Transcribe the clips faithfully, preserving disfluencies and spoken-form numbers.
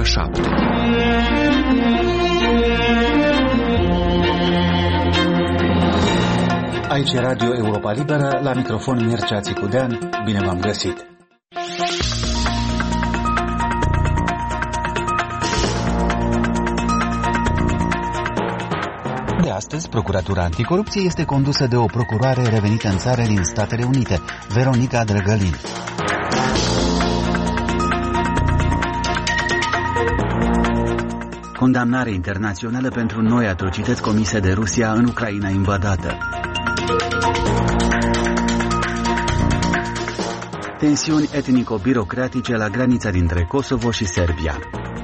ora șapte. Aici e Radio Europa Liberă, la microfon Mircea Țicudean. Bine v-am găsit! De astăzi, Procuratura Anticorupție este condusă de o procuroare revenită în țară din Statele Unite, Veronica Drăgălin. Condamnare internațională pentru noi atrocități comise de Rusia în Ucraina invadată. Tensiuni etnico-birocratice la granița dintre Kosovo și Serbia.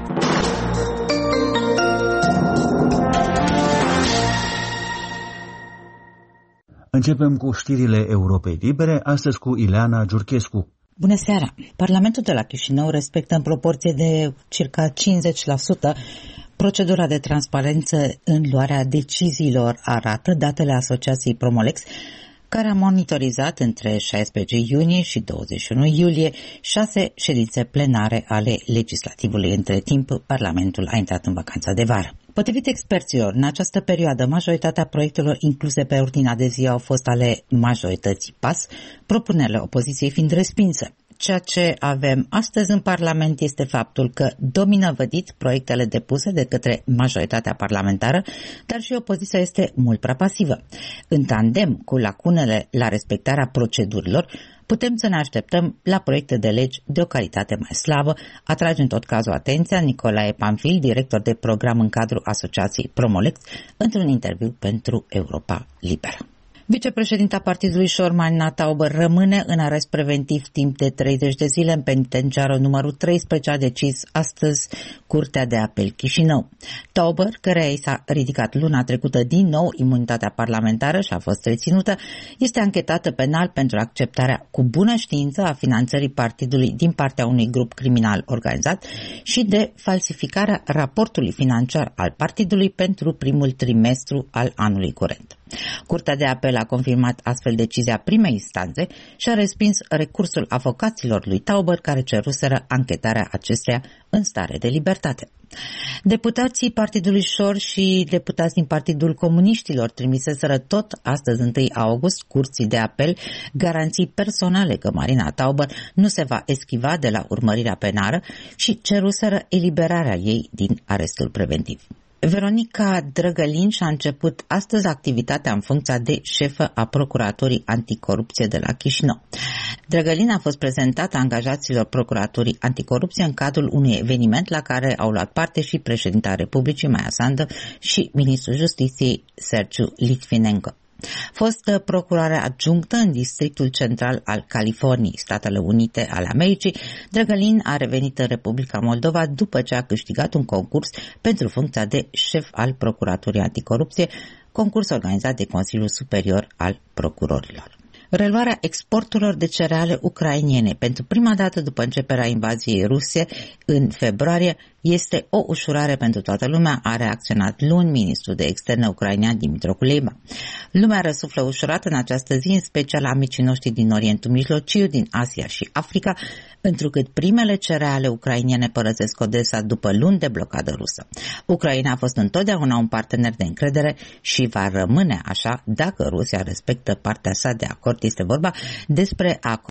Începem cu știrile Europei Libere, astăzi cu Ileana Giurchescu. Bună seara! Parlamentul de la Chișinău respectă în proporție de circa cincizeci la sută procedura de transparență în luarea deciziilor, arată datele Asociației Promolex, care a monitorizat între șaisprezece iunie și douăzeci și unu iulie șase ședințe plenare ale legislativului. Între timp, Parlamentul a intrat în vacanța de vară. Potrivit experților, în această perioadă, majoritatea proiectelor incluse pe ordinea de zi au fost ale majorității P A S, propunerile opoziției fiind respinse. Ceea ce avem astăzi în Parlament este faptul că domină vădit proiectele depuse de către majoritatea parlamentară, dar și opoziția este mult prea pasivă. În tandem cu lacunele la respectarea procedurilor, putem să ne așteptăm la proiecte de legi de o calitate mai slabă, atrage în tot cazul atenția Nicolae Pamfil, director de program în cadrul Asociației Promolex, într-un interviu pentru Europa Liberă. Vicepreședinta partidului Șor, Marina Tauber, rămâne în arest preventiv timp de treizeci de zile în penitenciarul numărul treisprezece, a decis astăzi Curtea de Apel Chișinău. Tauber, care i s-a ridicat luna trecută din nou imunitatea parlamentară și a fost reținută, este anchetată penal pentru acceptarea cu bună știință a finanțării partidului din partea unui grup criminal organizat și de falsificarea raportului financiar al partidului pentru primul trimestru al anului curent. Curtea de Apel a confirmat astfel decizia primei instanțe și a respins recursul avocaților lui Tauber, care ceruseră anchetarea acestuia în stare de libertate. Deputații Partidului Șor și deputați din Partidul Comuniștilor trimiseseră tot astăzi, întâi august, Curții de Apel garanții personale că Marina Tauber nu se va eschiva de la urmărirea penală și ceruseră eliberarea ei din arestul preventiv. Veronica Drăgălin și-a început astăzi activitatea în funcția de șefă a Procuraturii Anticorupție de la Chișinău. Drăgălin a fost prezentată angajaților Procuraturii Anticorupție în cadrul unui eveniment la care au luat parte și președinta Republicii Maia Sandu și ministrul Justiției Sergiu Litvinenko. Fost procurare adjunctă în Districtul Central al Californiei, Statele Unite ale Americii, Drăgălin a revenit în Republica Moldova după ce a câștigat un concurs pentru funcția de șef al Procuraturii Anticorupție, concurs organizat de Consiliul Superior al Procurorilor. Reluarea exporturilor de cereale ucrainene pentru prima dată după începerea invaziei ruse în februarie este o ușurare pentru toată lumea, a reacționat luni ministrul de externe ucrainean Dimitro Kuleba. Lumea răsuflă ușurat în această zi, în special amicii noștri din Orientul Mijlociu, din Asia și Africa, întrucât primele cereale ucrainene părăsesc Odessa după luni de blocadă rusă. Ucraina a fost întotdeauna un partener de încredere și va rămâne așa dacă Rusia respectă partea sa de acord. Este vorba despre acord